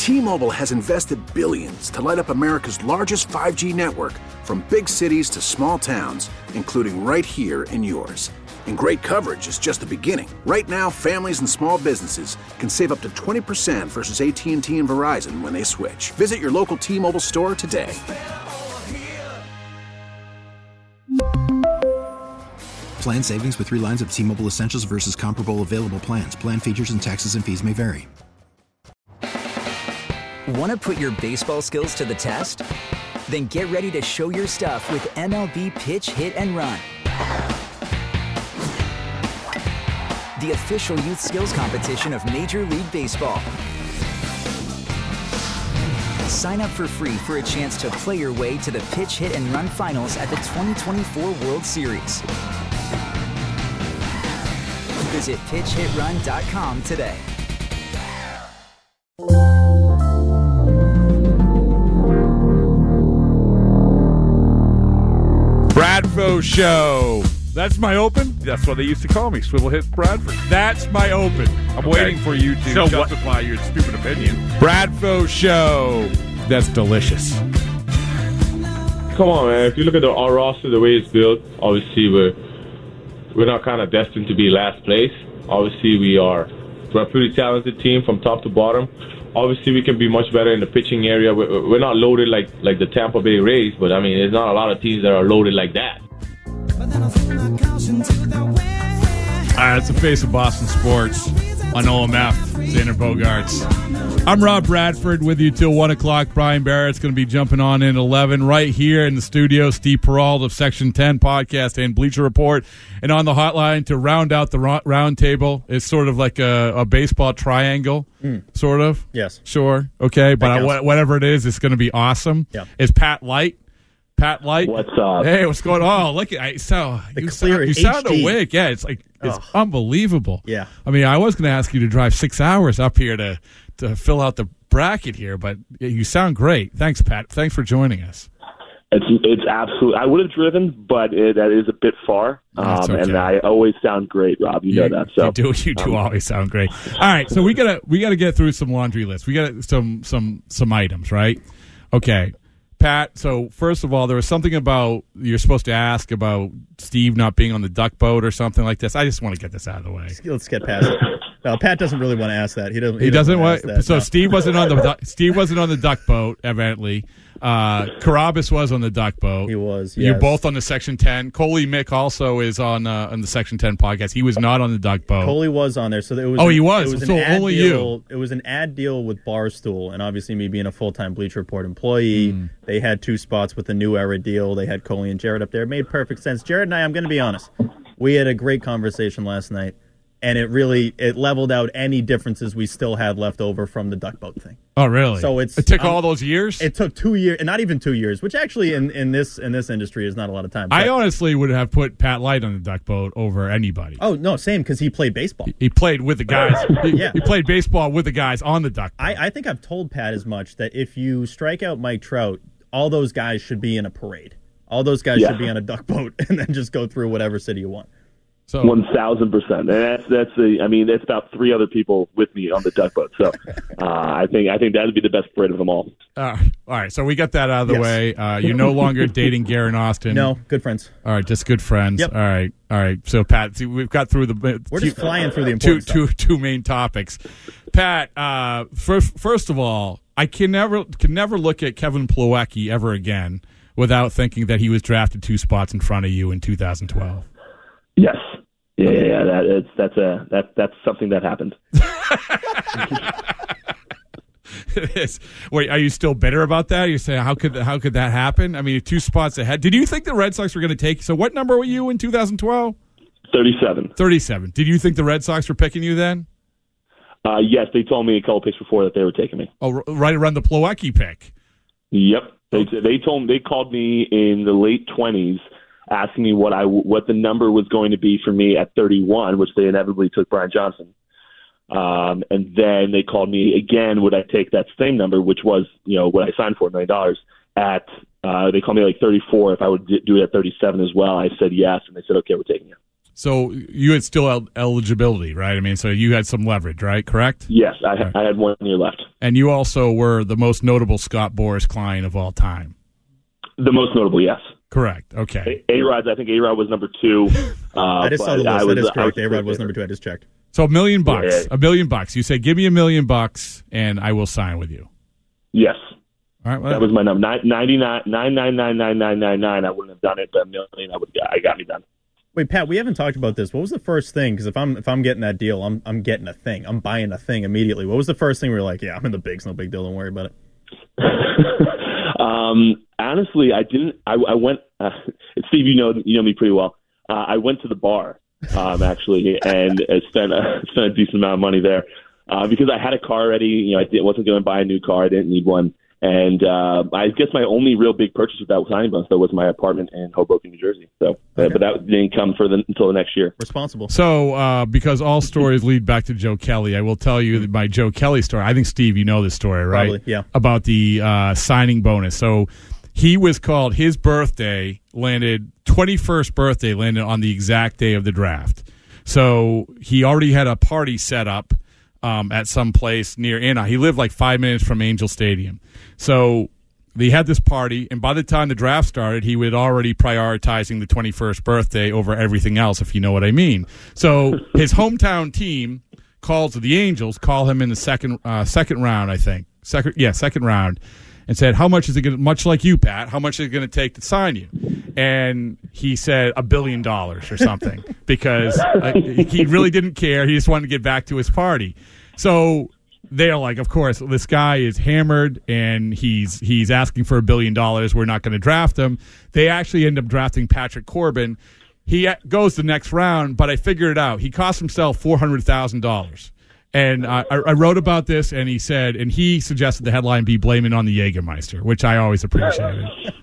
T-Mobile has invested billions to light up America's largest 5G network, from big cities to small towns, including right here in yours. And great coverage is just the beginning. Right now, families and small businesses can save up to 20% versus AT&T and Verizon when they switch. Visit your local T-Mobile store today. Plan savings with 3 lines of T-Mobile Essentials versus comparable available plans. Plan features and taxes and fees may vary. Want to put your baseball skills to the test? Then get ready to show your stuff with MLB Pitch, Hit, and Run. The official youth skills competition of Major League Baseball. Sign up for free for a chance to play your way to the Pitch, Hit, and Run finals at the 2024 World Series. Visit pitchhitrun.com today. Bradfo Show. That's my open? That's what they used to call me, Swivel Hit Bradford. That's my open. I'm waiting for you to justify your stupid opinion. Bradfo Show. That's delicious. Come on, man. If you look at our roster, the way it's built, obviously we're not kind of destined to be last place. Obviously, we're a pretty talented team from top to bottom. Obviously, we can be much better in the pitching area. We're not loaded like the Tampa Bay Rays, but, I mean, there's not a lot of teams that are loaded like that. It's the face of Boston sports on OMF, Xander Bogaerts. I'm Rob Bradford with you till 1 o'clock. Brian Barrett's going to be jumping on in 11 right here in the studio. Steve Peralt of Section 10 Podcast and Bleacher Report. And on the hotline to round out the round table is sort of like a baseball triangle, sort of. Yes. Sure. Okay. But whatever it is, it's going to be awesome. Yeah. Is Pat Light. Pat Light. What's up? Hey, what's going on? Look, you sound awake. Yeah, it's unbelievable. Yeah. I mean, I was going to ask you to drive 6 hours up here to fill out the bracket here, but you sound great. Thanks, Pat. Thanks for joining us. It's absolutely. I would have driven, but that is a bit far. That's okay. And I always sound great, Rob. You know that. So you do always sound great. All right, so we gotta get through some laundry lists. We got some items, right? Okay. Pat, so first of all, there was something about you're supposed to ask about Steve not being on the duck boat or something like this. I just want to get this out of the way. Let's get past it. No, Pat doesn't really want to ask that. He doesn't want. So no. Steve wasn't on the duck boat, evidently. Carabas was on the duck boat. He was. Yes. You're both on the Section 10. Coley Mick also is on the Section 10 podcast. He was not on the duck boat. Coley was on there, so it was. Oh, he was. It was so only deal, you. It was an ad deal with Barstool, and obviously me being a full-time Bleacher Report employee, they had 2 spots with the New Era deal. They had Coley and Jared up there. It made perfect sense. Jared and I, I'm going to be honest, we had a great conversation last night, and it leveled out any differences we still had left over from the duck boat thing. Oh, really? So it took all those years? It took 2 years, and not even 2 years, which actually in this industry is not a lot of time. I honestly would have put Pat Light on the duck boat over anybody. Oh, no, same, because he played baseball. He played with the guys. Yeah. He played baseball with the guys on the duck boat. I think I've told Pat as much, that if you strike out Mike Trout, all those guys should be in a parade. All those guys should be on a duck boat and then just go through whatever city you want. So 1,000%, and that's about 3 other people with me on the duck boat. So I think that would be the best parade of them all. All right, so we got that out of the way. You're no longer dating Garen Austin. No, good friends. All right, just good friends. Yep. All right. So Pat, see, we've got through we're just flying through the important stuff. Two main topics. Pat, first of all, I can never look at Kevin Plawecki ever again without thinking that he was drafted 2 spots in front of you in 2012. Yes. Yeah. That's something that happened. It is. Wait, are you still bitter about that? You say how could that happen? I mean, 2 spots ahead. Did you think the Red Sox were going to take? So what number were you in 2012? 37. 37. Did you think the Red Sox were picking you then? Yes, they told me a couple picks before that they were taking me. Oh, right around the Plawecki pick. Yep. They called me in the late 20s. Asking me what the number was going to be for me at 31, which they inevitably took Brian Johnson. And then they called me again, would I take that same number, which was, what I signed for, $1 million, they called me like 34 if I would do it at 37 as well. I said yes, and they said, okay, we're taking it. So you had still eligibility, right? I mean, so you had some leverage, right? Correct? Yes, I had 1 year left. And you also were the most notable Scott Boras client of all time. The most notable, yes. Correct. Okay. A-Rod, I think A-Rod was number 2. I just saw the list. That is correct. A-Rod was number 2. I just checked. So $1 million. Yeah. $1 million. You say, give me $1 million and I will sign with you. Yes. All right. Well, that was my number. 9999999. I wouldn't have done it, but $1 million, I got me done. Wait, Pat, we haven't talked about this. What was the first thing? Because if I'm getting that deal, I'm getting a thing. I'm buying a thing immediately. What was the first thing we were like, yeah, I'm in the bigs, no big deal, don't worry about it? Honestly, I didn't. I went. Steve, you know me pretty well. I went to the bar actually, and spent a decent amount of money there because I had a car already. I wasn't going to buy a new car. I didn't need one, and I guess my only real big purchase with that signing bonus though was my apartment in Hoboken, New Jersey. So, okay. But that didn't come until the next year. Responsible. So, because all stories lead back to Joe Kelly, I will tell you my Joe Kelly story. I think Steve, you know this story, right? Probably, yeah. About the signing bonus. So. He was called, his birthday landed, 21st birthday landed on the exact day of the draft. So he already had a party set up at some place near Anaheim. He lived like 5 minutes from Angel Stadium. So they had this party, and by the time the draft started, he was already prioritizing the 21st birthday over everything else, if you know what I mean. So his hometown team call him in the second round, I think. Second round. And said, how much is it going to, much like you, Pat, how much is it going to take to sign you? And he said $1 billion or something because he really didn't care. He just wanted to get back to his party. So they're like, of course, this guy is hammered and he's asking for $1 billion. We're not going to draft him. They actually end up drafting Patrick Corbin. He goes the next round, but I figured it out. He cost himself $400,000. And I wrote about this, and he suggested the headline be blaming on the Jägermeister, which I always appreciated.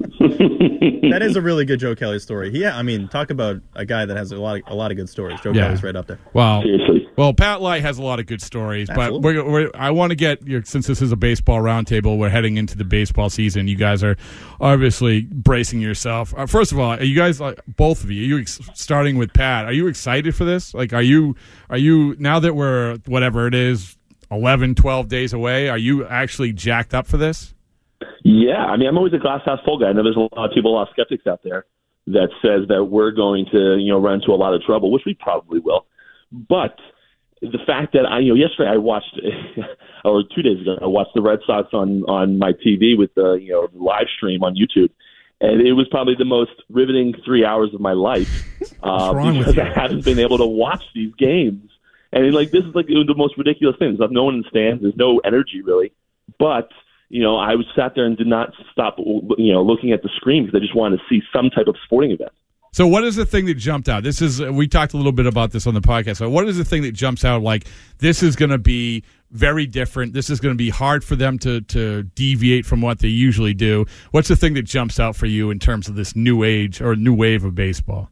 That is a really good Joe Kelly story. Yeah, I mean, talk about a guy that has a lot of good stories. Joe Kelly's right up there. Well, Pat Light has a lot of good stories, but I want to get since this is a baseball roundtable, we're heading into the baseball season. You guys are obviously bracing yourself. First of all, are you guys, both of you, starting with Pat, are you excited for this? Like, are you now that we're whatever it is, 11, 12 days away? Are you actually jacked up for this? Yeah, I mean, I'm always a glass half full guy. I know there's a lot of people, a lot of skeptics out there that says that we're going to, run into a lot of trouble, which we probably will. But the fact that yesterday I watched, or 2 days ago, I watched the Red Sox on my TV with the live stream on YouTube, and it was probably the most riveting 3 hours of my life because I haven't been able to watch these games. And this is the most ridiculous thing. There's no one in the stands. There's no energy really, but. I was sat there and did not stop, looking at the screen because I just wanted to see some type of sporting event. So what is the thing that jumped out? We talked a little bit about this on the podcast. So what is the thing that jumps out like this is going to be very different? This is going to be hard for them to deviate from what they usually do. What's the thing that jumps out for you in terms of this new age or new wave of baseball?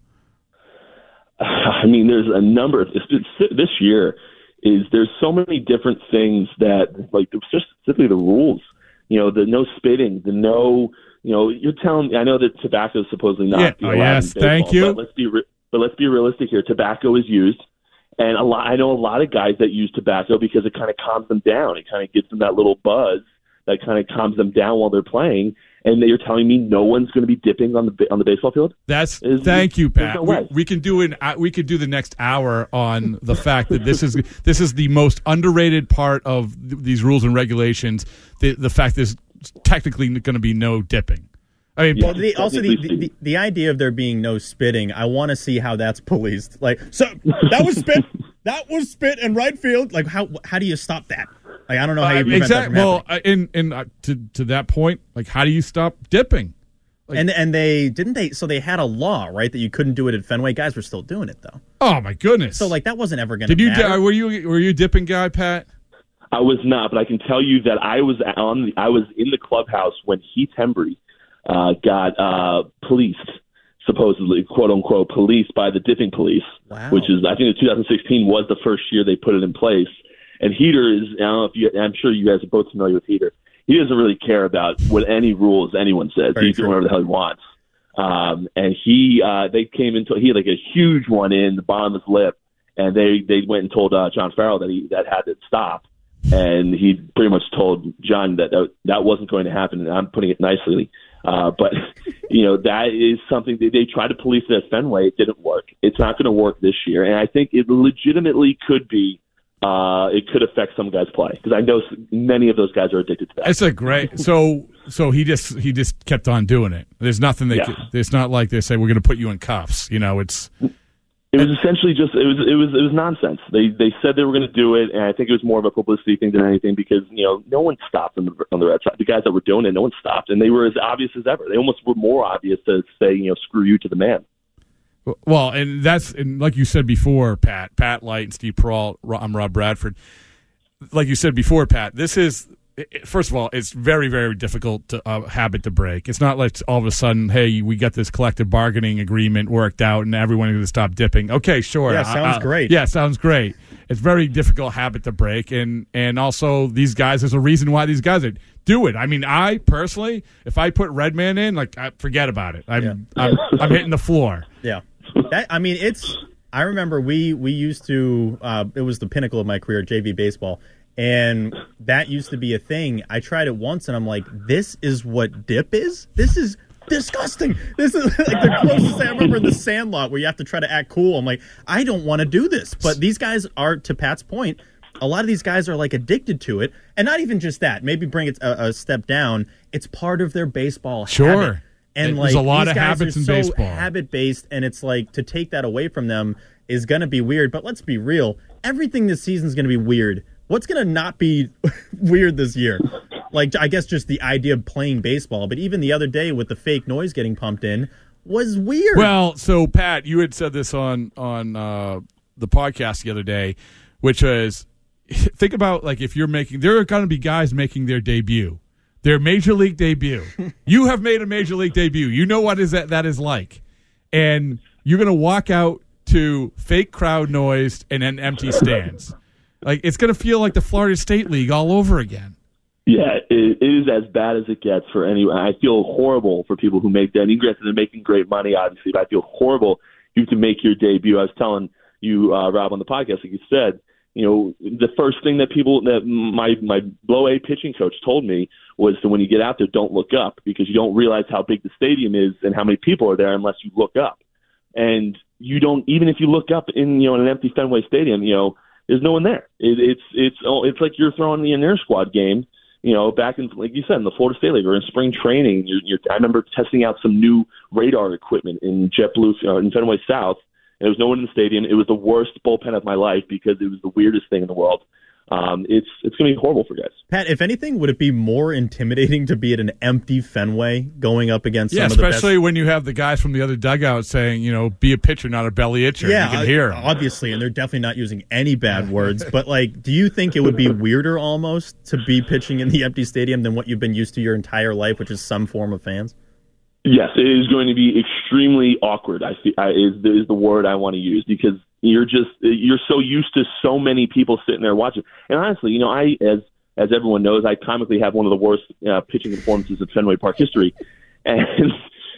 I mean, there's a number of this year. There's so many different things that just specifically the rules. The no spitting, the no, you're telling me, I know that tobacco is supposedly not allowed in baseball, thank you. But let's be realistic here. Tobacco is used, and I know a lot of guys that use tobacco because it kind of calms them down. It kind of gives them that little buzz that kind of calms them down while they're playing. And you're telling me no one's going to be dipping on the baseball field? Thank you, Pat. No we can do the next hour on the fact that this is the most underrated part of these rules and regulations. The fact there's technically going to be no dipping. I mean, the idea of there being no spitting, I want to see how that's policed. So that was spit. That was spit in right field. How do you stop that? I don't know how you prevent that from happening. Well, to that point, how do you stop dipping? And they had a law, right, that you couldn't do it at Fenway. Guys were still doing it though. Oh my goodness! So that wasn't ever going to matter. Were you a dipping guy, Pat? I was not, but I can tell you that I was in the clubhouse when Heath Hembry got policed, supposedly, quote unquote, policed by the dipping police. Wow. Which is, I think, 2016 was the first year they put it in place. And Heater is, I don't know if I'm sure you guys are both familiar with Heater. He doesn't really care about what any rules anyone says. He can do whatever the hell he wants. And they came into, he had like a huge one in the bottom of his lip, and they went and told John Farrell that had to stop. And he pretty much told John that wasn't going to happen, and I'm putting it nicely. But, that is something they tried to police it at Fenway. It didn't work. It's not going to work this year. And I think it legitimately could be, it could affect some guys' play, because I know many of those guys are addicted to that. It's a great, so he just kept on doing it. There's nothing it's not like they say, we're going to put you in cuffs. It was essentially just it was nonsense. They said they were going to do it, and I think it was more of a publicity thing than anything, because no one stopped on the Red Sox. The guys that were doing it, no one stopped, and they were as obvious as ever. They almost were more obvious to say screw you to the man. Well, and like you said before, Pat Light and Steve Peralt. I'm Rob Bradford. Like you said before, Pat, this is. First of all, it's very, very difficult habit to break. It's not like all of a sudden, hey, we got this collective bargaining agreement worked out and everyone's going to stop dipping. Okay, sure. Yeah, sounds great. Yeah, sounds great. It's a very difficult habit to break. And also, these guys, there's a reason why these guys do it. I mean, I personally, if I put Redman in, forget about it. I'm hitting the floor. Yeah. I remember we used to, it was the pinnacle of my career, JV baseball. And that used to be a thing. I tried it once, and I'm like, this is what dip is? This is disgusting. This is like the closest thing I remember in The Sandlot, where you have to try to act cool. I'm like, I don't want to do this. But these guys are, to Pat's point, a lot of these guys are addicted to it. And not even just that. Maybe bring it a step down. It's part of their baseball habit. And there's a lot of habits in baseball. Habit-based, and it's to take that away from them is going to be weird. But let's be real. Everything this season is going to be weird. What's going to not be weird this year? I guess just the idea of playing baseball. But even the other day with the fake noise getting pumped in was weird. Well, so, Pat, you had said this on the podcast the other day, which was, think about, if you're there are going to be guys making their debut, their major league debut. You have made a major league debut. You know what that is like. And you're going to walk out to fake crowd noise and then empty stands. It's going to feel like the Florida State League all over again. Yeah, it is as bad as it gets for anyone. I feel horrible for people who make that. Granted, they're making great money, obviously, but I feel horrible you have to make your debut. I was telling you, Rob, on the podcast, like you said, the first thing that my low A pitching coach told me was that when you get out there, don't look up, because you don't realize how big the stadium is and how many people are there unless you look up. And you don't, even if you look up in an empty Fenway Stadium, there's no one there. It's like you're throwing the inter squad game, back in, like you said, in the Florida State League or in spring training. I remember testing out some new radar equipment in JetBlue in Fenway South, and there was no one in the stadium. It was the worst bullpen of my life because it was the weirdest thing in the world. It's going to be horrible for guys. Pat, if anything, would it be more intimidating to be at an empty Fenway going up against some of the best? Especially when you have the guys from the other dugout saying, be a pitcher, not a belly itcher. Yeah, you can hear them. Obviously, and they're definitely not using any bad words. But, do you think it would be weirder almost to be pitching in the empty stadium than what you've been used to your entire life, which is some form of fans? Yes, it is going to be extremely awkward. Is the word I want to use, because you're so used to so many people sitting there watching. And honestly, I, as everyone knows, I comically have one of the worst pitching performances in Fenway Park history, and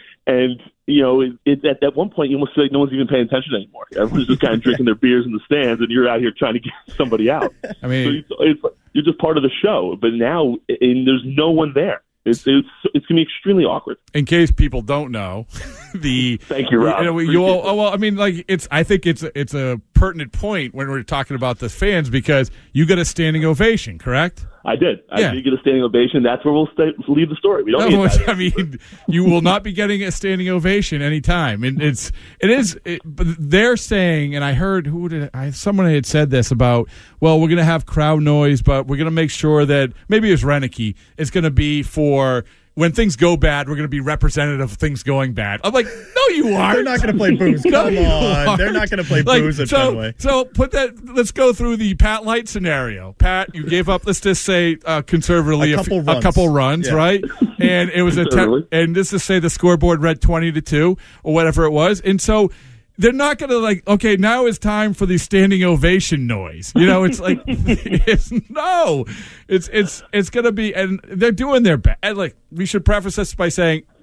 it's at one point you almost feel like no one's even paying attention anymore. Everyone's just kind of drinking their beers in the stands, and you're out here trying to get somebody out. I mean, so you're just part of the show, but now there's no one there. It's going to be extremely awkward. In case people don't know, thank you, Rob. I think it's a pertinent point when we're talking about the fans, because you got a standing ovation, correct? I did. I did get a standing ovation. That's where we'll leave the story. We don't need that. I mean, you will not be getting a standing ovation anytime. And but they're saying, and I heard someone had said this about, well, we're going to have crowd noise, but we're going to make sure that maybe it was Renicky. It's going to be for when things go bad, we're going to be representative of things going bad. I'm like, no, you aren't. They're not going to play booze. Come on. They're not going to play booze at Fenway. So let's go through the Pat Light scenario. Pat, you gave up, let's just say conservatively, a couple runs, right? And it was and let's just say the scoreboard read 20-2 or whatever it was. And so they're not going to okay, now it's time for the standing ovation noise. It's like, it's going to be, and they're doing their best. We should preface this by saying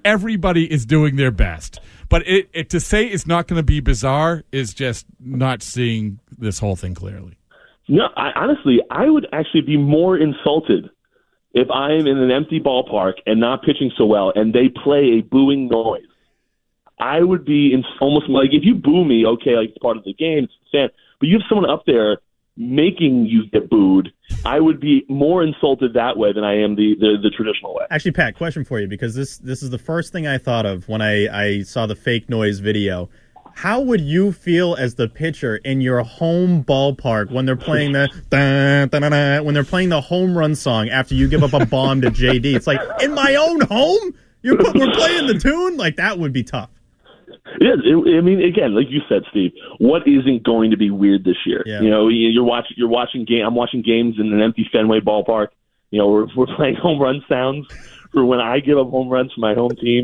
everybody is doing their best. But it to say it's not going to be bizarre is just not seeing this whole thing clearly. No, honestly, I would actually be more insulted if I'm in an empty ballpark and not pitching so well and they play a booing noise. I would be almost like, if you boo me, okay, like it's part of the game, it's fan, but you have someone up there making you get booed, I would be more insulted that way than I am the traditional way. Actually, Pat, question for you, because this is the first thing I thought of when I saw the fake noise video. How would you feel as the pitcher in your home ballpark when they're playing when they're playing the home run song after you give up a bomb to JD? It's like, in my own home? We're playing the tune? Like, that would be tough. Yeah, I mean, again, like you said, Steve, what isn't going to be weird this year? Yeah. You know, you're watching game. I'm watching games in an empty Fenway ballpark. You know, we're playing home run sounds for when I give up home runs for my home team.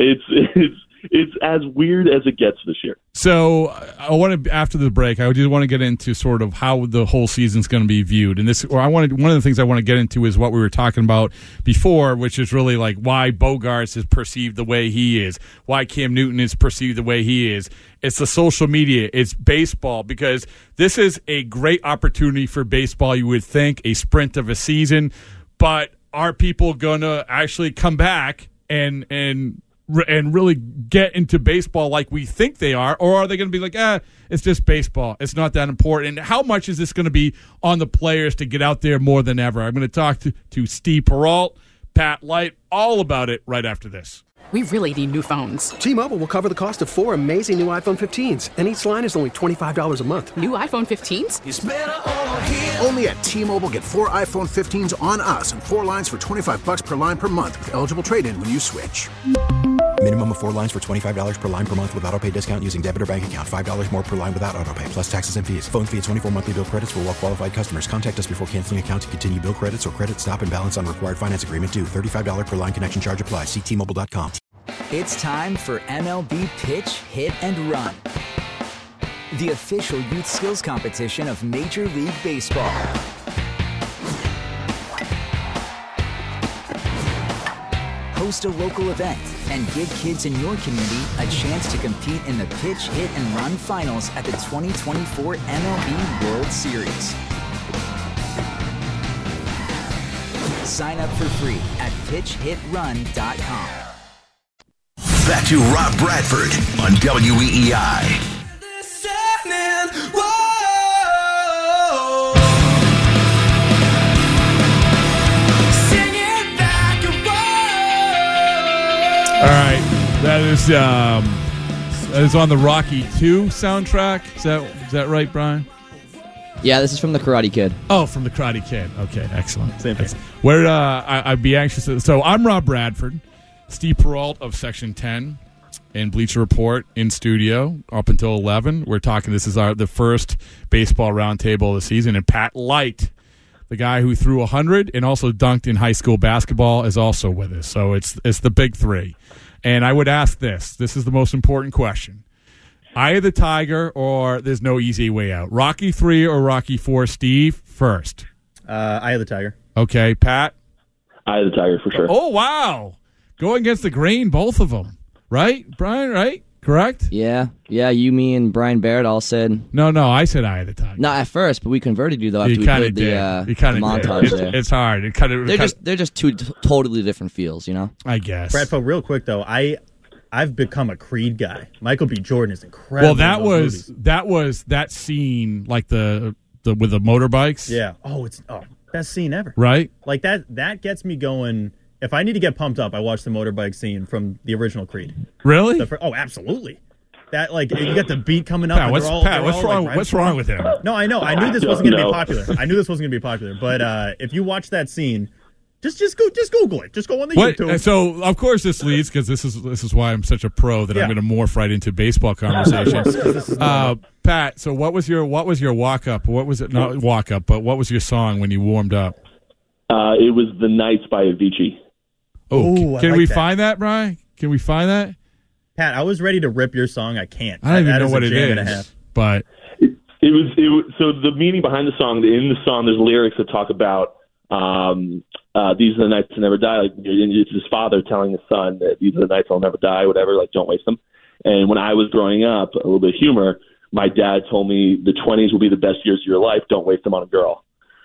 It's as weird as it gets this year. So I want to, after the break, I just want to get into sort of how the whole season's going to be viewed. And one of the things I want to get into is what we were talking about before, which is really like why Bogaerts is perceived the way he is, why Cam Newton is perceived the way he is. It's the social media. It's baseball, because this is a great opportunity for baseball, you would think, a sprint of a season. But are people going to actually come back and really get into baseball like we think they are, or are they going to be like, it's just baseball, it's not that important? And how much is this going to be on the players to get out there more than ever? I'm going to talk to Steve Perrault, Pat Light, all about it right after this. We really need new phones. T-Mobile will cover the cost of 4 amazing new iPhone 15s, and each line is only $25 a month. New iPhone 15s? It's better over here. Only at T-Mobile, get 4 iPhone 15s on us and 4 lines for $25 per line per month with eligible trade-in when you switch. Minimum of 4 lines for $25 per line per month with autopay discount using debit or bank account. $5 more per line without autopay, plus taxes and fees. Phone fee at 24 monthly bill credits for well-qualified customers. Contact us before canceling account to continue bill credits or credit stop and balance on required finance agreement due. $35 per line connection charge applies. See T-Mobile.com. It's time for MLB Pitch, Hit, and Run, the official youth skills competition of Major League Baseball. Host a local event and give kids in your community a chance to compete in the Pitch, Hit, and Run finals at the 2024 MLB World Series. Sign up for free at pitchhitrun.com. Back to Rob Bradford on WEEI. All right, that is on the Rocky 2 soundtrack. Is that right, Brian? Yeah, this is from the Karate Kid. Oh, from the Karate Kid. Okay, excellent. Same thing. Where I'd be anxious. So I'm Rob Bradford, Steve Perrault of Section 10 and Bleacher Report in studio up until 11. We're talking. This is the first baseball roundtable of the season, and Pat Light, the guy who threw 100 and also dunked in high school basketball, is also with us. So it's the big three. And I would ask this. This is the most important question. Eye of the Tiger, or there's no easy way out? Rocky 3 or Rocky 4? Steve, first. Eye of the Tiger. Okay, Pat? Eye of the Tiger, for sure. Oh, wow. Going against the grain, both of them. Right, Brian, right? Correct? Yeah, you, me, and Brian Barrett all said... No, I said Eye of the Tiger. Not at first, but we converted you, though, after we played the montage there. It's hard. They're just two totally different feels, you know? I guess. Bradford, real quick, though, I've become a Creed guy. Michael B. Jordan is incredible. Well, that was that scene, like the with the motorbikes. Yeah. Oh, it's best scene ever. Right. Like that gets me going. If I need to get pumped up, I watch the motorbike scene from the original Creed. Really? Absolutely. That, like, you got the beat coming up. What's wrong with him? No, I know. I knew this wasn't going to be popular. But if you watch that scene, just Google it. Just go on the YouTube. So of course this leads, because this is why I'm such a pro that I'm going to morph right into baseball conversation. Pat, so what was your walk up? What was it? Not walk up, but what was your song when you warmed up? It was "The Nights" by Avicii. Oh, can we find that, Brian? Can we find that? Pat, I was ready to rip your song. I can't. I don't even know what it is. But it was so the meaning behind the song. In the song, there's lyrics that talk about these are the nights that never die. Like, it's his father telling his son that these are the nights I'll never die, whatever, like, don't waste them. And when I was growing up, a little bit of humor, my dad told me the 20s will be the best years of your life. Don't waste them on a girl.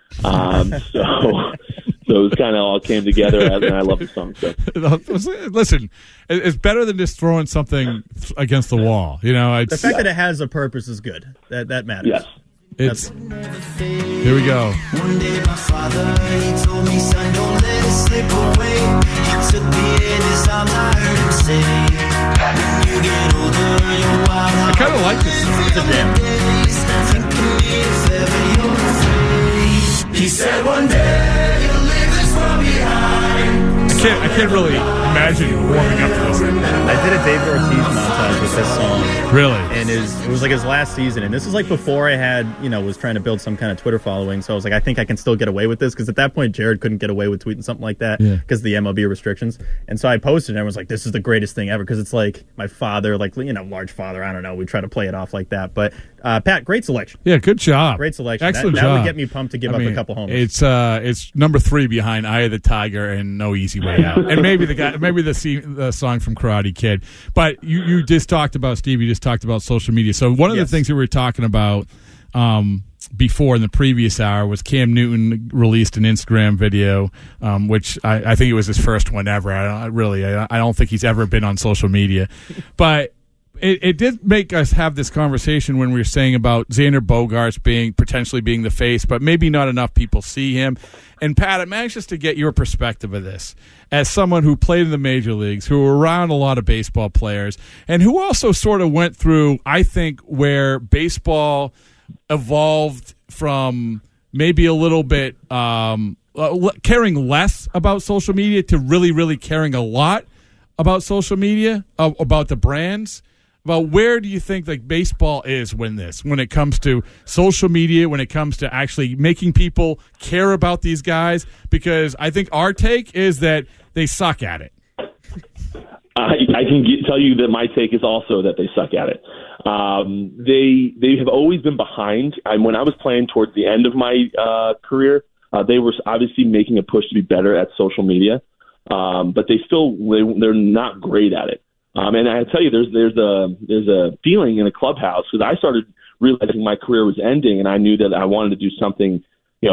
So it was kind of all came together, and I love the song. So. Listen, it's better than just throwing something against the wall. You know, the fact that it has a purpose is good. That matters. Yes. Here we go. One day my father, he told me, son, don't let it slip away. He took me in his arms, I heard him say, when you get older, you're wild. I kind of like this song. It's a jam. He said one day you'll leave this world behind. I can't really imagine warming up to this. I did a David Ortiz montage with this song. Really? And it was like his last season. And this is like before I had, was trying to build some kind of Twitter following. So I was like, I think I can still get away with this. Because at that point, Jared couldn't get away with tweeting something like that because of the MLB restrictions. And so I posted and I was like, this is the greatest thing ever. Because it's like my father, like, large father. I don't know. We try to play it off like that. But Pat, great selection. Yeah, good job. Great selection. Excellent job. That would get me pumped to give up a couple homers. It's number 3 behind Eye of the Tiger and No Easy Way Out. And maybe the song from Karate Kid. But you just talked about, Steve, you just talked about social media. So one of the things we were talking about before in the previous hour was Cam Newton released an Instagram video, which I think it was his first one ever. I don't think he's ever been on social media. But it did make us have this conversation when we were saying about Xander Bogaerts potentially being the face, but maybe not enough people see him. And Pat, I'm anxious to get your perspective of this as someone who played in the major leagues, who were around a lot of baseball players, and who also sort of went through, I think, where baseball evolved from maybe a little bit caring less about social media to really, really caring a lot about social media, about the brands. About where do you think baseball is when it comes to social media, when it comes to actually making people care about these guys? Because I think our take is that they suck at it. I can tell you that my take is also that they suck at it. They have always been behind. When I was playing towards the end of my career, they were obviously making a push to be better at social media, but they're not great at it. And I tell you, there's a feeling in the clubhouse because I started realizing my career was ending, and I knew that I wanted to do something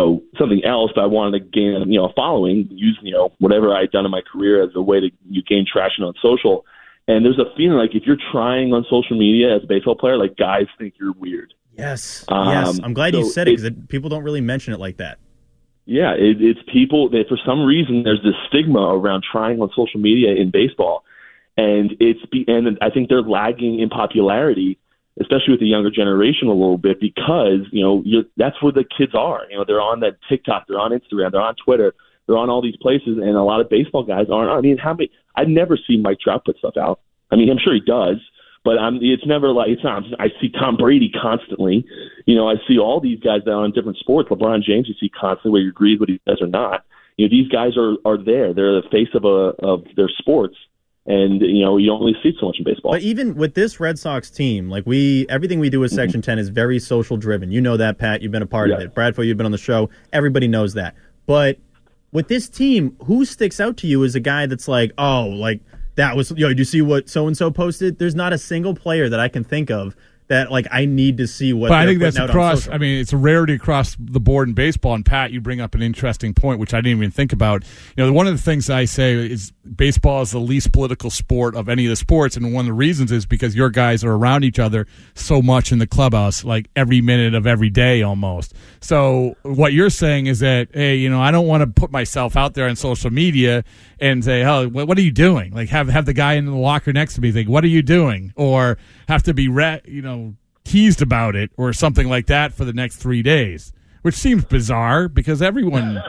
else. But I wanted to gain a following, use whatever I had done in my career as a way to gain traction on social. And there's a feeling like if you're trying on social media as a baseball player, like guys think you're weird. Yes. I'm glad you said it because people don't really mention it like that. Yeah, it's people that for some reason there's this stigma around trying on social media in baseball. And I think they're lagging in popularity, especially with the younger generation a little bit, because that's where the kids are. They're on that TikTok, they're on Instagram, they're on Twitter, they're on all these places, and a lot of baseball guys aren't. I mean, I've never seen Mike Trout put stuff out. I mean, I'm sure he does, but it's never like it's not. I see Tom Brady constantly. I see all these guys that are on different sports. LeBron James, you see constantly, whether you agree with what he says or not. These guys are there. They're the face of their sports. And, you don't really see it so much in baseball. But even with this Red Sox team, everything we do with Section 10 is very social driven. You know that, Pat. You've been a part of it. Bradford, you've been on the show. Everybody knows that. But with this team, who sticks out to you as a guy that's like, that was, did you see what so-and-so posted? There's not a single player that I can think of that I need to see what. But I think that's across. I mean, it's a rarity across the board in baseball. And Pat, you bring up an interesting point, which I didn't even think about. One of the things I say is baseball is the least political sport of any of the sports, and one of the reasons is because your guys are around each other so much in the clubhouse, like every minute of every day almost. So what you're saying is that, hey, I don't want to put myself out there on social media and say, oh, what are you doing? Have the guy in the locker next to me think, what are you doing? Or have to be teased about it or something like that for the next 3 days, which seems bizarre because everyone,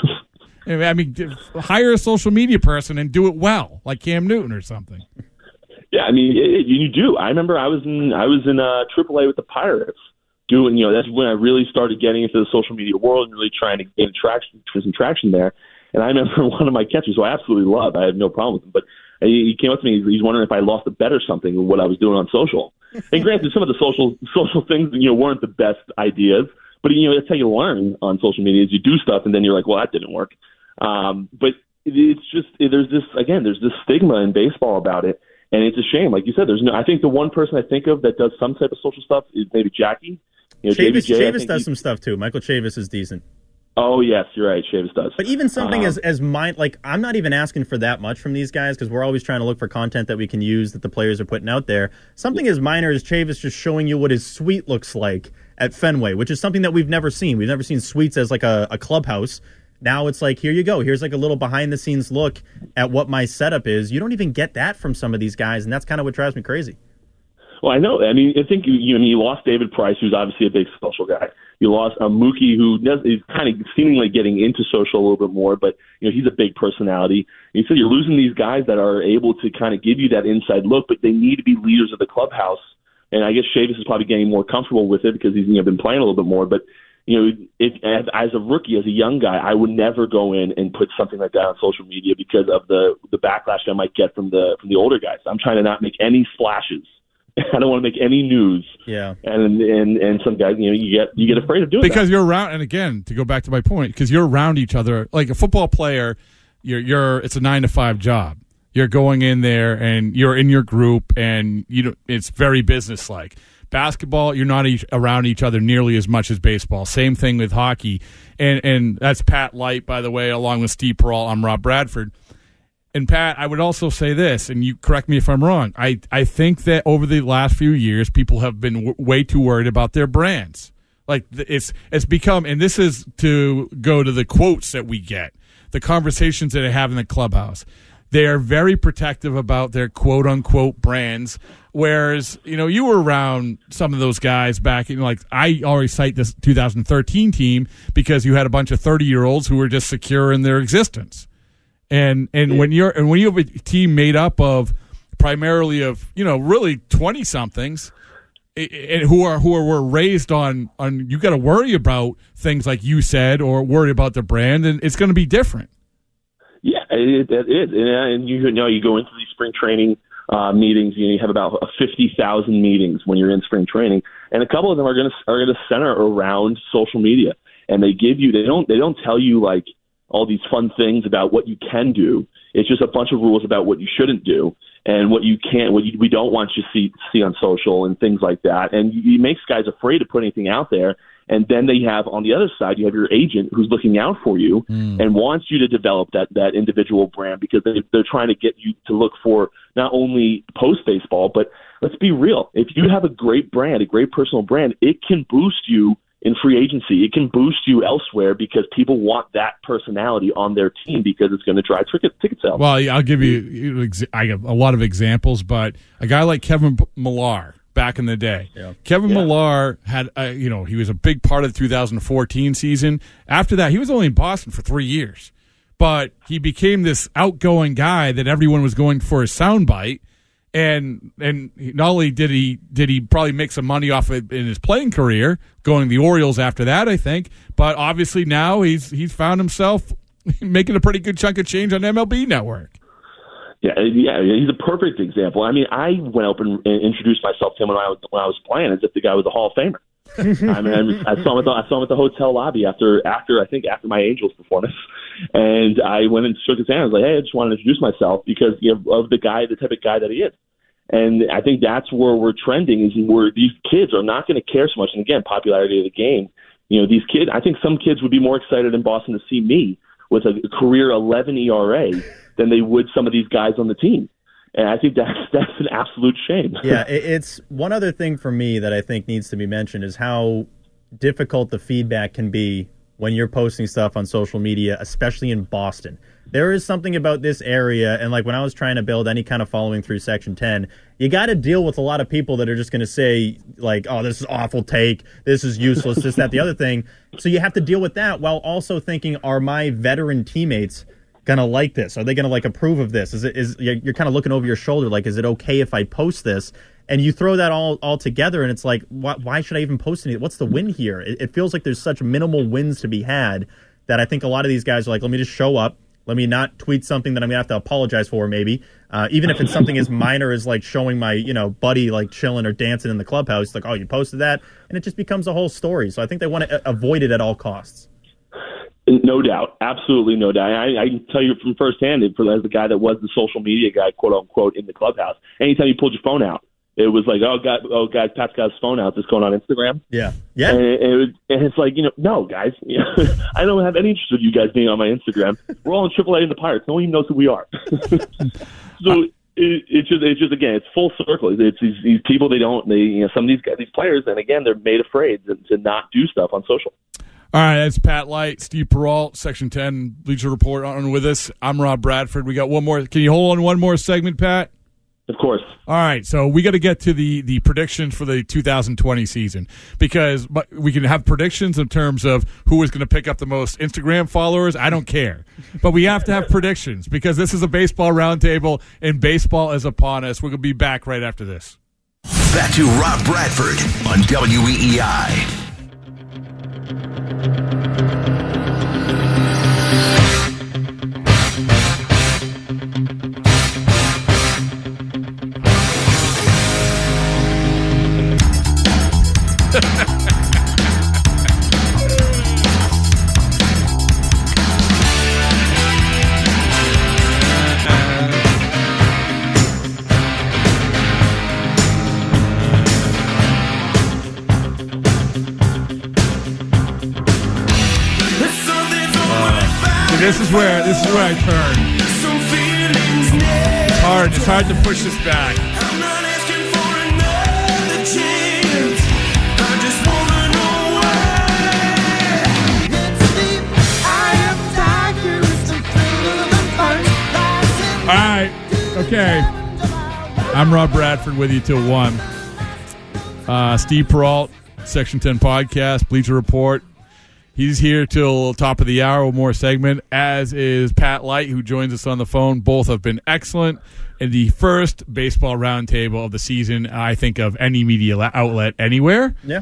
hire a social media person and do it well, like Cam Newton or something. Yeah, I mean, you do. I remember I was in AAA with the Pirates doing, that's when I really started getting into the social media world and really trying to gain some traction there. And I remember one of my catchers, who I absolutely love, I have no problem with him, but he came up to me, he's wondering if I lost a bet or something with what I was doing on social. And granted, some of the social things, weren't the best ideas, but that's how you learn on social media is you do stuff and then you're like, well, that didn't work. But it's just there's this stigma in baseball about it, and it's a shame. Like you said, I think the one person I think of that does some type of social stuff is maybe Jackie. Chavis does some stuff too. Michael Chavis is decent. Oh yes, you're right. Chavis does. But even something as like I'm not even asking for that much from these guys because we're always trying to look for content that we can use that the players are putting out there. Something as minor as Chavis just showing you what his suite looks like at Fenway, which is something that we've never seen. We've never seen suites as like a clubhouse. Now it's like, here you go. Here's like a little behind-the-scenes look at what my setup is. You don't even get that from some of these guys, and that's kind of what drives me crazy. Well, I know. I mean, I think you lost David Price, who's obviously a big social guy. You lost Mookie, who is kind of seemingly getting into social a little bit more, but he's a big personality. And so you're losing these guys that are able to kind of give you that inside look, but they need to be leaders of the clubhouse. And I guess Chavis is probably getting more comfortable with it because he's been playing a little bit more. But as a rookie, as a young guy, I would never go in and put something like that on social media because of the backlash I might get from the older guys. I'm trying to not make any splashes. I don't want to make any news. Yeah. And some guys, you get afraid of doing that. Because you're around, and again, to go back to my point, because you're around each other. Like a football player, it's a 9-to-5 job. You're going in there and you're in your group and it's very businesslike. Basketball, you're not around each other nearly as much as baseball. Same thing with hockey. And that's Pat Light, by the way, along with Steve Peralt. I'm Rob Bradford. And Pat, I would also say this, and you correct me if I'm wrong. I think that over the last few years, people have been way too worried about their brands. Like it's become, and this is to go to the quotes that we get, the conversations that I have in the clubhouse. They are very protective about their quote unquote brands. Whereas, you were around some of those guys back in, like, I always cite this 2013 team because you had a bunch of 30-year-olds who were just secure in their existence. And when you have a team made up of primarily of really 20-somethings and who were raised on you got to worry about things like you said or worry about the brand, and it's going to be different. Yeah, it is, and you go into these spring training meetings. You have about 50,000 meetings when you're in spring training, and a couple of them are going to center around social media, and they don't tell you like all these fun things about what you can do. It's just a bunch of rules about what you shouldn't do and what you can't, we don't want you to see on social and things like that. And it makes guys afraid to put anything out there. And then they have, on the other side, you have your agent who's looking out for you and wants you to develop that individual brand because they're trying to get you to look for not only post-baseball, but let's be real. If you have a great brand, a great personal brand, it can boost you in free agency. It can boost you elsewhere because people want that personality on their team because it's going to drive ticket sales. Well, I'll give you I have a lot of examples, but a guy like Kevin Millar back in the day. Yeah. Kevin Millar had, he was a big part of the 2014 season. After that, he was only in Boston for 3 years, but he became this outgoing guy that everyone was going for a soundbite. And not only did he probably make some money off it in his playing career, going to the Orioles after that, I think, but obviously now he's found himself making a pretty good chunk of change on MLB Network. Yeah, he's a perfect example. I mean, I went up and introduced myself to him when I was playing as if the guy was a Hall of Famer. I mean, I saw him at the hotel lobby after my Angels performance, and I went and shook his hand. I was like, "Hey, I just wanted to introduce myself because of the type of guy that he is." And I think that's where we're trending is where these kids are not going to care so much. And again, popularity of the game. These kids. I think some kids would be more excited in Boston to see me with a career 11 ERA than they would some of these guys on the team. And I think that's an absolute shame. Yeah, it's one other thing for me that I think needs to be mentioned is how difficult the feedback can be when you're posting stuff on social media, especially in Boston. There is something about this area, and like when I was trying to build any kind of following through Section 10, you got to deal with a lot of people that are just going to say, like, oh, this is awful take, this is useless, this, that, the other thing. So you have to deal with that while also thinking, are my veteran teammates going to like this? Are they going to like approve of this? You're kind of looking over your shoulder, like, is it okay if I post this? And you throw that all together, and it's like, why should I even post anything? What's the win here? It feels like there's such minimal wins to be had that I think a lot of these guys are like, let me just show up. Let me not tweet something that I'm going to have to apologize for, maybe. Even if it's something as minor as like showing my, buddy like chilling or dancing in the clubhouse. Like, oh, you posted that? And it just becomes a whole story. So I think they want to avoid it at all costs. No doubt. Absolutely no doubt. I can tell you from firsthand, as the guy that was the social media guy, quote unquote, in the clubhouse, anytime you pulled your phone out, it was like, guys, Pat's got his phone out. It's going on Instagram. Yeah. And it's like, no, guys, I don't have any interest in you guys being on my Instagram. We're all in AAA and the Pirates. No one even knows who we are. So it's just again, it's full circle. It's these people. Some of these players, and again, they're made afraid to not do stuff on social. All right, that's Pat Light, Steve Perrault, Section 10 Bleacher Report on with us. I'm Rob Bradford. We got one more. Can you hold on one more segment, Pat? Of course. All right, so we got to get to the predictions for the 2020 season, because we can have predictions in terms of who is going to pick up the most Instagram followers. I don't care. But we have to have predictions because this is a baseball roundtable, and baseball is upon us. We're going to be back right after this. Back to Rob Bradford on WEEI. This is where I turn. It's hard to push this back. All right, okay. I'm Rob Bradford with you till 1. Steve Perrault, Section 10 Podcast, Bleacher Report. He's here till top of the hour, one more segment, as is Pat Light, who joins us on the phone. Both have been excellent in the first baseball roundtable of the season, I think, of any media outlet anywhere. Yeah.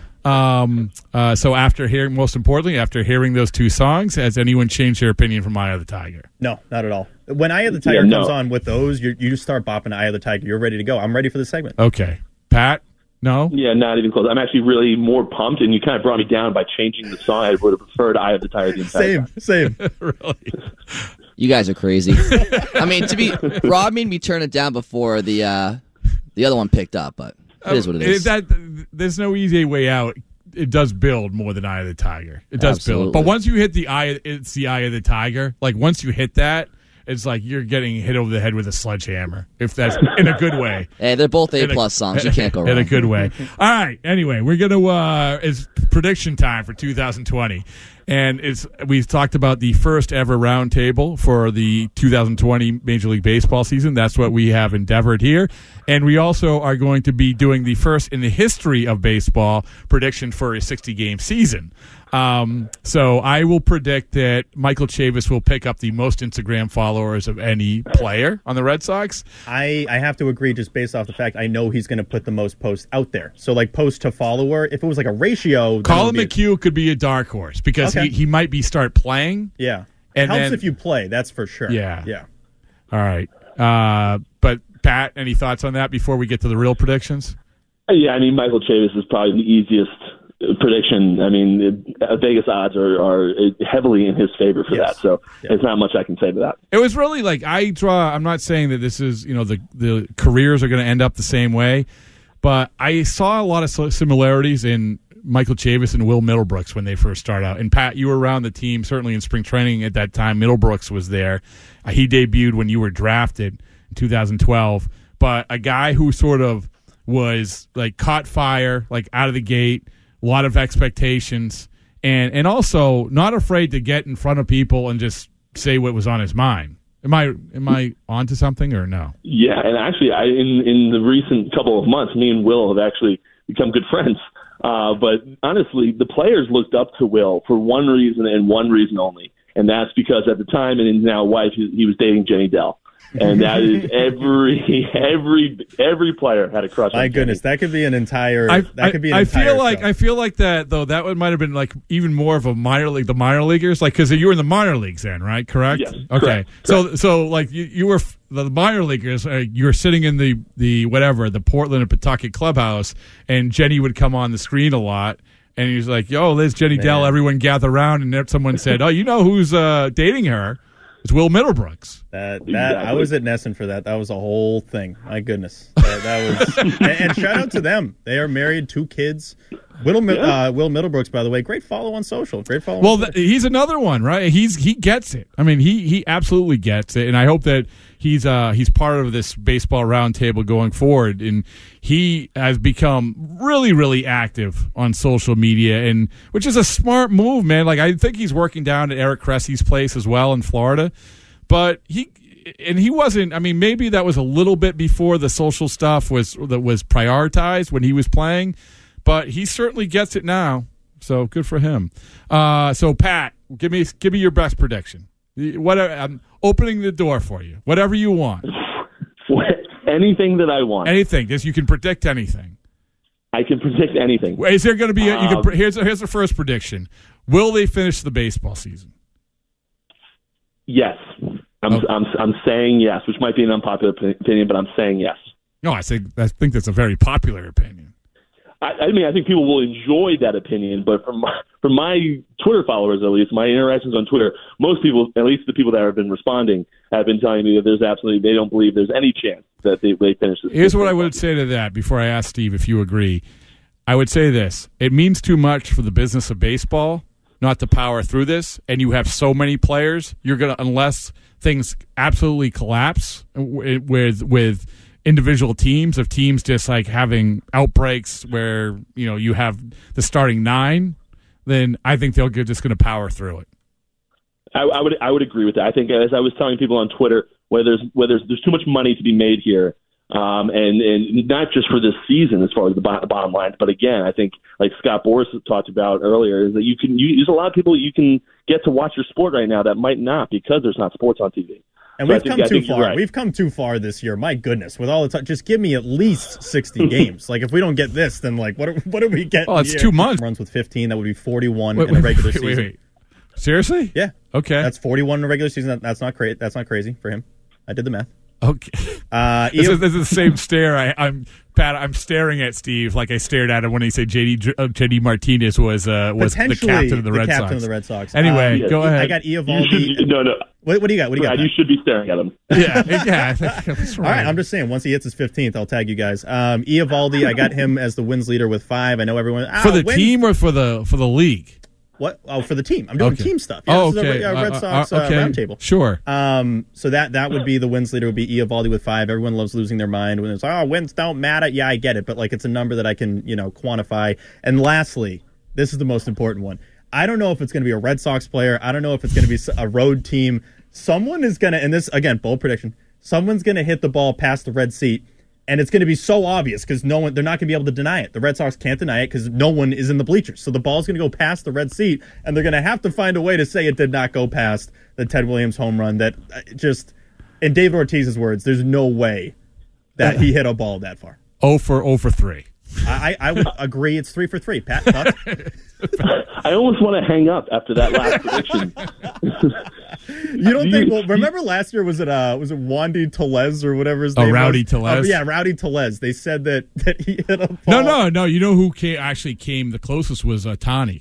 So after hearing those two songs, has anyone changed their opinion from Eye of the Tiger? No, not at all. When Eye of the Tiger comes on with those, you just start bopping Eye of the Tiger. You're ready to go. I'm ready for the segment. Okay. Pat? No? Yeah, not even close. I'm actually really more pumped, and you kind of brought me down by changing the song. I would have preferred Eye of the Tiger the entire time. Same. Really? You guys are crazy. I mean, Rob made me turn it down before the other one picked up, but it is what it is. There's no easy way out. It does build more than Eye of the Tiger. It does build. But once you hit it's the Eye of the Tiger. Like, once you hit that, it's like you're getting hit over the head with a sledgehammer, if that's in a good way. Hey, they're both A+ songs. You can't go wrong. In a good way. All right. Anyway, we're going to it's prediction time for 2020. And we've talked about the first ever roundtable for the 2020 Major League Baseball season. That's what we have endeavored here. And we also are going to be doing the first in the history of baseball prediction for a 60-game season. So I will predict that Michael Chavis will pick up the most Instagram followers of any player on the Red Sox. I have to agree, just based off the fact I know he's going to put the most posts out there. So like post to follower, if it was like a ratio, Colin McHugh could be a dark horse because he might start playing. Yeah, it helps if you play. That's for sure. Yeah. All right, but Pat, any thoughts on that before we get to the real predictions? Yeah, I mean, Michael Chavis is probably the easiest prediction. I mean, Vegas odds are heavily in his favor for that, so there's not much I can say to that. It was really like I'm not saying that this is, the careers are going to end up the same way, but I saw a lot of similarities in Michael Chavis and Will Middlebrooks when they first started out. And Pat, you were around the team, certainly in spring training at that time. Middlebrooks was there. He debuted when you were drafted in 2012, but a guy who sort of was like caught fire, like out of the gate, a lot of expectations, and also not afraid to get in front of people and just say what was on his mind. Am I onto something or no? Yeah, and actually, in the recent couple of months, me and Will have actually become good friends. But honestly, the players looked up to Will for one reason and one reason only, and that's because at the time and his now wife, he was dating Jenny Dell. And that is every player had a crush on My goodness, Jenny. that could be an entire. I feel like that might have been like even more of a minor league, the minor leaguers, like because you were in the minor leagues then, right? Correct. Yes. Okay. Correct. So like you were the minor leaguers. You were sitting in the Portland and Pawtucket clubhouse, and Jenny would come on the screen a lot. And he's like, yo, there's Jenny Dell. Everyone gather around. And then someone said, oh, you know who's dating her? It's Will Middlebrooks. I was at Nesson for that. That was a whole thing. My goodness. That was and shout out to them. They are married, 2 kids. Will Middlebrooks, by the way, great follow on social. Great follow. Well, he's another one, right? He gets it. I mean, he absolutely gets it, and I hope that he's part of this baseball roundtable going forward. And he has become really, really active on social media, and which is a smart move, man. Like I think he's working down at Eric Cressy's place as well in Florida, but he wasn't. I mean, maybe that was a little bit before the social stuff was prioritized when he was playing. But he certainly gets it now, so good for him. So Pat, give me your best prediction. I'm opening the door for you. Whatever you want. Anything that I want. Anything. Just you can predict anything. I can predict anything. Is there going to be? Here's the first prediction. Will they finish the baseball season? Yes, I'm saying yes, which might be an unpopular opinion, but I'm saying yes. No, I think that's a very popular opinion. I mean, I think people will enjoy that opinion, but from my Twitter followers, at least, my interactions on Twitter, most people, at least the people that have been responding, have been telling me that they don't believe there's any chance that they finish this. Here's what I would say to that before I ask Steve if you agree. I would say this. It means too much for the business of baseball not to power through this, and you have so many players, you're going to, unless things absolutely collapse with individual teams, of teams just like having outbreaks where you have the starting 9, then I think they're just going to power through it. I would agree with that. I think, as I was telling people on Twitter, where there's too much money to be made here, and not just for this season as far as the bottom line, but again, I think like Scott Boras talked about earlier, is that there's a lot of people you can get to watch your sport right now that might not, because there's not sports on TV. And we've come too far. Right. We've come too far this year. My goodness, with all the time, just give me at least 60 games. Like if we don't get this, then like what do we get? Oh, it's 2 months. Runs with 15. That would be 41 in a regular season. Wait. Seriously? Yeah. Okay. That's 41 in a regular season. That's not crazy. That's not crazy for him. I did the math. Okay. This is the same stare. I'm staring at Steve like I stared at him when he said JD Martinez was the captain of the Red Sox. Anyway, go ahead. I got Eovaldi. No. What do you got? Brad, you should be staring at him. Yeah. I think that's right. All right, I'm just saying, once he hits his 15th, I'll tag you guys. Eovaldi, I got him as the wins leader with 5. I know everyone for the team or for the league. What? Oh, for the team. I'm doing team stuff. Yeah, okay. Red Sox roundtable. Sure. So that would be the wins leader would be Eovaldi with 5. Everyone loves losing their mind when it's wins don't matter. Yeah, I get it, but like it's a number that I can quantify. And lastly, this is the most important one. I don't know if it's going to be a Red Sox player. I don't know if it's going to be a road team. Someone is going to, and this again, bold prediction. Someone's going to hit the ball past the red seat. And it's going to be so obvious because they're not going to be able to deny it. The Red Sox can't deny it because no one is in the bleachers. So the ball's going to go past the red seat, and they're going to have to find a way to say it did not go past the Ted Williams home run that just, in David Ortiz's words, there's no way that he hit a ball that far. 0 for 3. I would agree it's 3 for 3. Pat, thoughts? I almost want to hang up after that last prediction. You don't think? Well, remember last year was it Wandy Telez or whatever his name was? Rowdy Telez. Yeah, Rowdy Telez. They said that he hit a ball. No. You know who came the closest was Ohtani.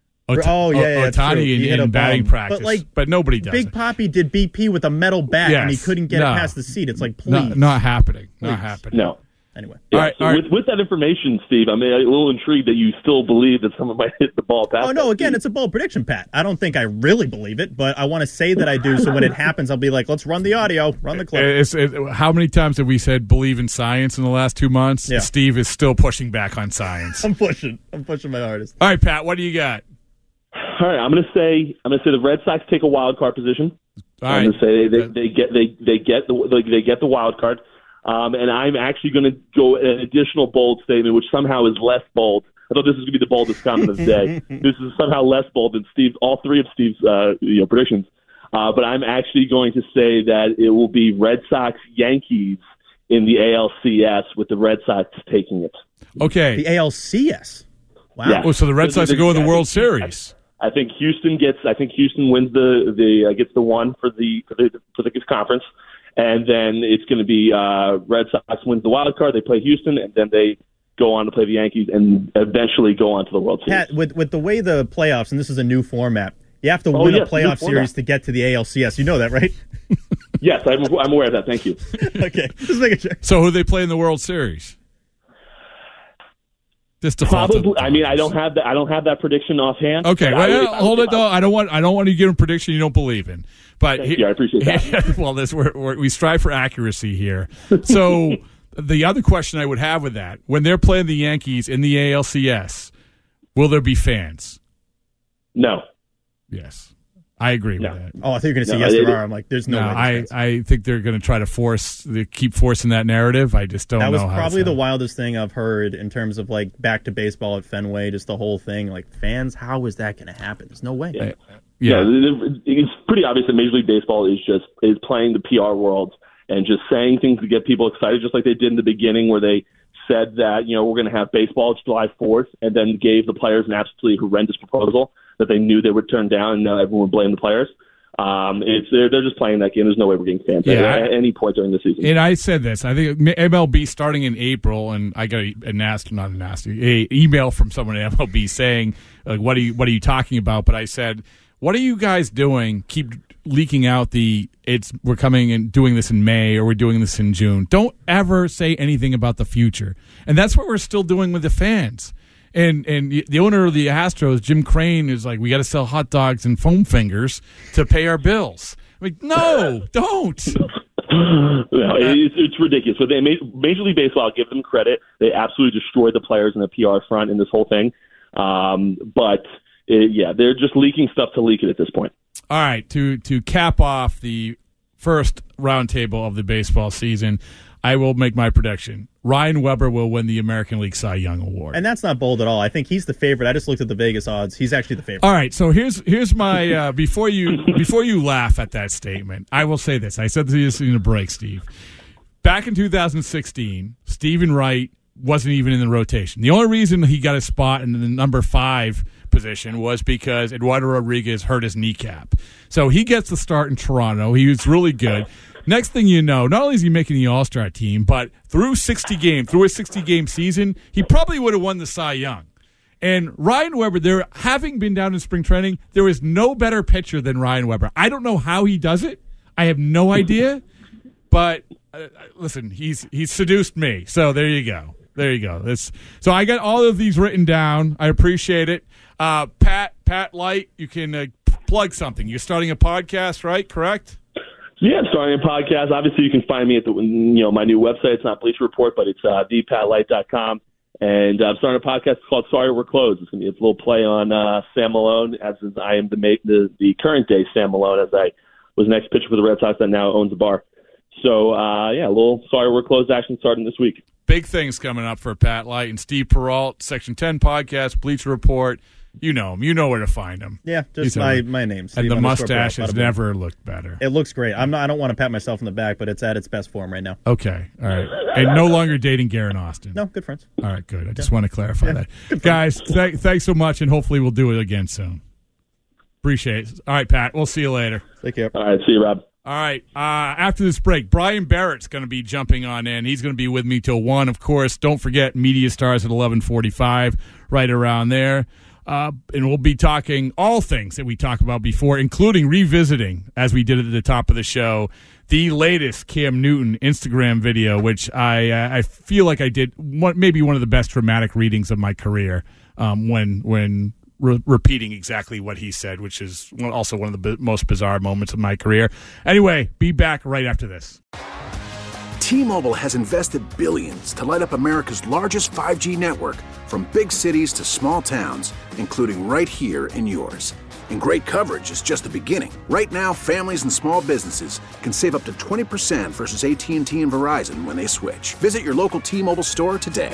Ohtani in batting practice, but nobody does. Big Papi did BP with a metal bat and he couldn't get it past the seat. It's like, please, not happening. Not happening. No. Anyway, all right. With that information, Steve, I'm a little intrigued that you still believe that someone might hit the ball past. Oh no! Again, it's a bold prediction, Pat. I don't think I really believe it, but I want to say that I do. So when it happens, I'll be like, "Let's run the audio, run the clip." How many times have we said believe in science in the last 2 months? Yeah. Steve is still pushing back on science. I'm pushing my hardest. All right, Pat, what do you got? All right, I'm going to say the Red Sox take a wild card position. I'm going to say they get the wild card. And I'm actually going to go an additional bold statement, which somehow is less bold. I thought this was going to be the boldest comment of the day. This is somehow less bold than all 3 of Steve's predictions. But I'm actually going to say that it will be Red Sox Yankees in the ALCS, with the Red Sox taking it. Okay, the ALCS. Wow. Yeah. Oh, so the Red Sox are going to the World Series. I think Houston wins gets the one for the conference. And then it's going to be Red Sox wins the wild card. They play Houston, and then they go on to play the Yankees, and eventually go on to the World Series. Pat, with the way the playoffs, and this is a new format, you have to win a playoff series to get to the ALCS. You know that, right? Yes, I'm aware of that. Thank you. Okay, just making sure. So who they play in the World Series? Probably. I mean, I don't have that prediction offhand. Okay, hold it though. I don't want you to give a prediction you don't believe in. But Thank you. I appreciate that. Well, we strive for accuracy here. So the other question I would have with that, when they're playing the Yankees in the ALCS, will there be fans? No. Yes. I agree with that. Oh, I thought you were going to say yes, there are. I'm like, there's no way. I think they're going to try to keep forcing that narrative. I just don't know. That was probably the wildest thing I've heard in terms of like back to baseball at Fenway, just the whole thing. Like fans, how is that going to happen? There's no way. Yeah, it's pretty obvious that Major League Baseball is playing the PR world and just saying things to get people excited, just like they did in the beginning, where they said that we're going to have baseball July 4th, and then gave the players an absolutely horrendous proposal that they knew they would turn down, and now everyone would blame the players. They're just playing that game. There's no way we're getting fans at any point during the season. And I said this. I think MLB starting in April, and I got a email from someone at MLB saying, like, what are you talking about? But I said, what are you guys doing? Keep leaking out we're coming and doing this in May, or we're doing this in June. Don't ever say anything about the future. And that's what we're still doing with the fans. And the owner of the Astros, Jim Crane, is like, we got to sell hot dogs and foam fingers to pay our bills. I'm like, no, don't. No, it's ridiculous. But Major League Baseball, I'll give them credit. They absolutely destroyed the players in the PR front in this whole thing. They're just leaking stuff to leak it at this point. All right, to cap off the first roundtable of the baseball season, I will make my prediction. Ryan Weber will win the American League Cy Young Award. And that's not bold at all. I think he's the favorite. I just looked at the Vegas odds. He's actually the favorite. All right, so here's my before you laugh at that statement, I will say this. I said this in a break, Steve. Back in 2016, Stephen Wright wasn't even in the rotation. The only reason he got a spot in the number 5 position was because Eduardo Rodriguez hurt his kneecap. So he gets the start in Toronto. He was really good. Next thing you know, not only is he making the All-Star team, but through a 60-game season, he probably would have won the Cy Young. And Ryan Weber, having been down in spring training, there is no better pitcher than Ryan Weber. I don't know how he does it. I have no idea. But listen, he's seduced me. So there you go. So I got all of these written down. I appreciate it. Pat Light, you can plug something. You're starting a podcast, right? Correct? Yeah, I'm starting a podcast. Obviously, you can find me at my new website. It's not Bleacher Report, but it's thepatlight.com. And I'm starting a podcast called Sorry We're Closed. It's going to be a little play on Sam Malone, as I am the current day Sam Malone, as I was an ex-pitcher for the Red Sox that now owns a bar. So, a little Sorry We're Closed action starting this week. Big things coming up for Pat Light and Steve Peralt, Section 10 podcast, Bleacher Report. You know him. You know where to find him. Yeah, just my name. Steve, and the mustache has never looked better. It looks great. I don't want to pat myself in the back, but it's at its best form right now. Okay, all right. And no longer dating Garen Austin. No, good friends. All right, good. I just want to clarify that. Guys, thanks so much, and hopefully we'll do it again soon. Appreciate it. All right, Pat, we'll see you later. Take care. All right, see you, Rob. All right, after this break, Brian Barrett's going to be jumping on in. He's going to be with me till 1, of course. Don't forget, Media Stars at 11:45, right around there. And we'll be talking all things that we talked about before, including revisiting, as we did at the top of the show, the latest Cam Newton Instagram video, which I feel like I did maybe one of the best dramatic readings of my career when repeating exactly what he said, which is also one of the most bizarre moments of my career. Anyway, be back right after this. T-Mobile has invested billions to light up America's largest 5G network, from big cities to small towns, including right here in yours. And great coverage is just the beginning. Right now, families and small businesses can save up to 20% versus AT&T and Verizon when they switch. Visit your local T-Mobile store today.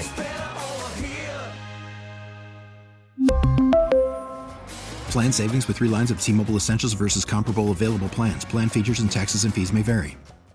Plan savings with 3 lines of T-Mobile Essentials versus comparable available plans. Plan features and taxes and fees may vary.